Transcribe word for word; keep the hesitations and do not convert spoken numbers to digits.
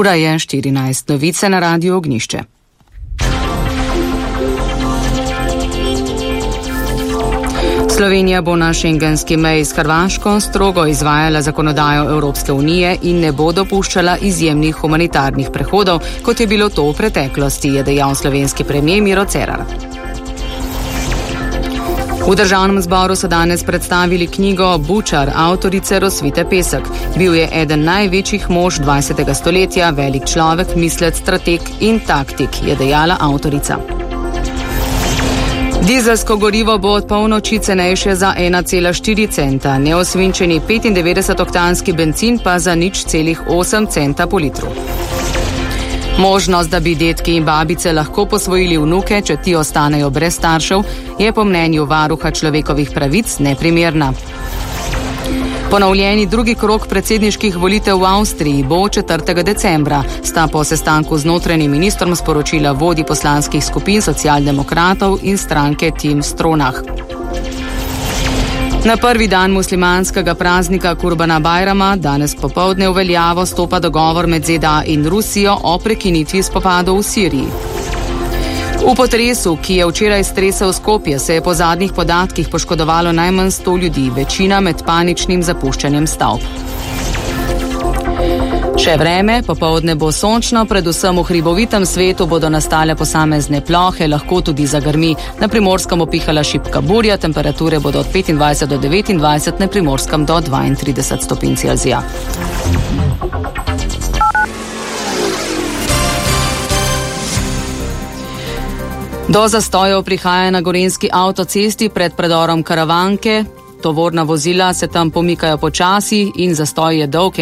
Ura je štirinajst, novice na Radiu Ognjišče. Slovenija bo na šengenski meji s Hrvaško strogo izvajala zakonodajo Evropske unije in ne bo dopuščala izjemnih humanitarnih prehodov, kot je bilo to v preteklosti, je dejal slovenski premier Miro Cerar. V Državnem zboru so danes predstavili knjigo Bučar avtorice Rosvite Pesek. Bil je eden največjih mož dvajsetega stoletja, velik človek, mislec, strateg in taktik, je dejala avtorica. Dizelsko gorivo bo od polnoči cenejše za ena cela štiri centa, neosvinčeni petindevetdesetoktanski bencin pa za nič celih osem centa po litru. Možnost, da bi dedki in babice lahko posvojili vnuke, če ti ostanejo brez staršev, je po mnenju varuha človekovih pravic neprimerna. Ponovljeni drugi krog predsedniških volitev v Avstriji bo četrtega decembra, sta po sestanku z notranjim ministrom sporočila vodji poslanskih skupin socialdemokratov in stranke Tim Stronach. Na prvi dan muslimanskega praznika Kurbana Bajrama danes popoldne v veljavo stopa dogovor med Z D A in Rusijo o prekinitvi spopadov v Siriji. V potresu, ki je včeraj stresel Skopje, se je po zadnjih podatkih poškodovalo najmanj sto ljudi, večina med paničnim zapuščanjem stavb. Še vreme, popoldne bo sončno, predvsem v hribovitem svetu bodo nastale posamezne plohe, lahko tudi zagrmi. Na Primorskem opihala šibka burja, temperature bodo od petindvajset do devetindvajset, na Primorskem do dvaintrideset stopinj Celzija. Do zastojev prihaja na gorenjski avtocesti pred predorom Karavanke. Tovorna vozila se tam pomikajo počasi in zastoj je dolg